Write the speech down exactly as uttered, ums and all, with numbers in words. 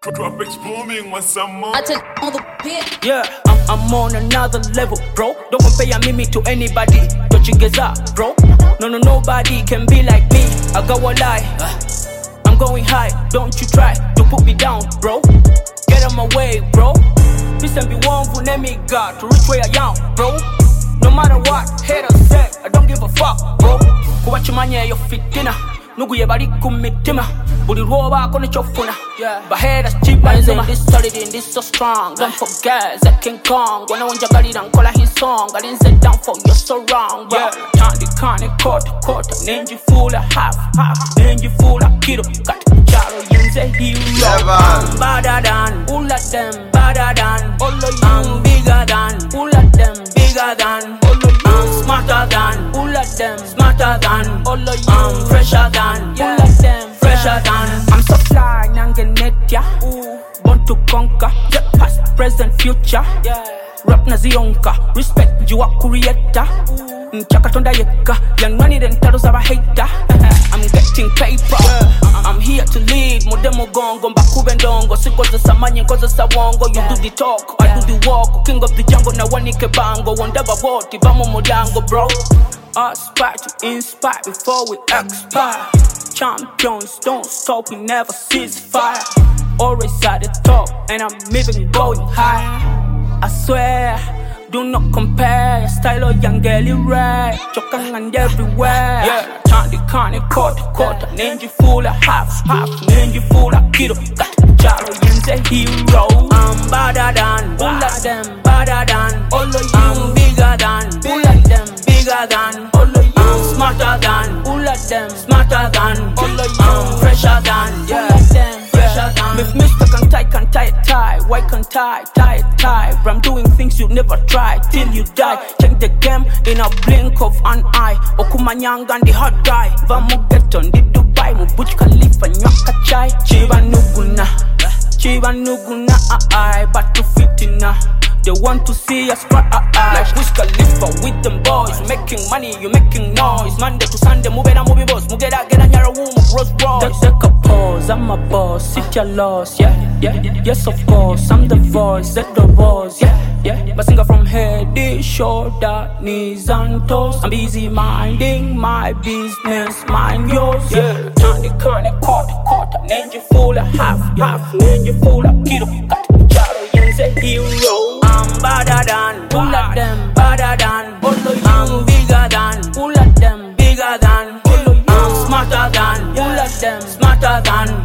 Tropics booming with some more. I tell on the pit. Yeah, I'm, I'm on another level, bro. Don't compare me to anybody. Don't you get up, bro? No, no, nobody can be like me. I got a lie. I'm going high. Don't you try to put me down, bro. Get on my way, bro. Peace and be one for me, God, to reach where I am, bro. No matter what, haters say, I don't give a fuck, bro. Kuwachi manye yo fitina. Nugu ye bari kumitima. Budi roba kone chofuna. But haters cheap and zuma. This solid in this so strong. Don't forget that King Kong. When I want your body down, call his song. I didn't sit down for you so wrong, bro. Can't the can't quarter quarter. Ninja full of half half. Ninja full of kilo. Got Jaro Yenze hero. I'm better than all of them. Better than all of you. I'm bigger than all of them. Bigger than all of you. I'm smarter than all of them. Smarter than all of you. I'm fresher than all of them. Fresher than. I'm so fly, nangenetia. Born to conquer. Jet past, present, future. Rap na zionka. Respect you a creator. Nchakatonda yeka. Young money then titles of a hater. I'm getting paper. I'm here to lead. Modemo gongo. Mbaku bendongo. Sikoza samanye koza sawongo. You do the talk, I do the walk. King of the jungle na wanike bango. Wondaba woti, vamo modango, bro. Aspire to inspire before we expire. Champions don't stop, we never cease fire. Always at the top, and I'm even going high. I swear, do not compare. Your style of young girl, right? Choking and everywhere. Yeah, can't the can't quarter quarter. Ninja full of half half. Ninja full of kilo. Got Jaro Yenze hero. I'm better than all of them. Better than all of you. I'm bigger than all of them. Bigger than all of you. I'm smarter than all of them. Smarter than all of you. I'm fresher than all of them. Fresher than. If Mister can tie, can tie, tie. Why can't tie, tie, tie? I'm doing things you never try till you die. Change the game in a blink of an eye. Okumanyanga and the hot guy. Vamu get on the Dubai. Mubuj Khalifa nyaka chai. Chiba nuguna, chiba nuguna. I but to fitina. They want to see us cry, uh, uh. Like Wiz Khalifa with them boys. Making money, you making noise. Monday to Sunday, move it and move it boss. Move it out, get on your room, Rolls Royce. Take a pause, I'm a boss, sit your loss, yeah, yeah, yes of course. I'm the voice, set the voice, yeah, yeah. My singer from head, shoulder, knees and toes. I'm busy minding my business, mind yours, yeah. Tiny, curly, quarter, quarter. Ninja full of half, half. Ninja full of kilo. Got Jaro Yenze hero. I'm better than all of them, better than all of you. I'm bigger than all of them, bigger than all of you. I'm smarter than all of them, smarter than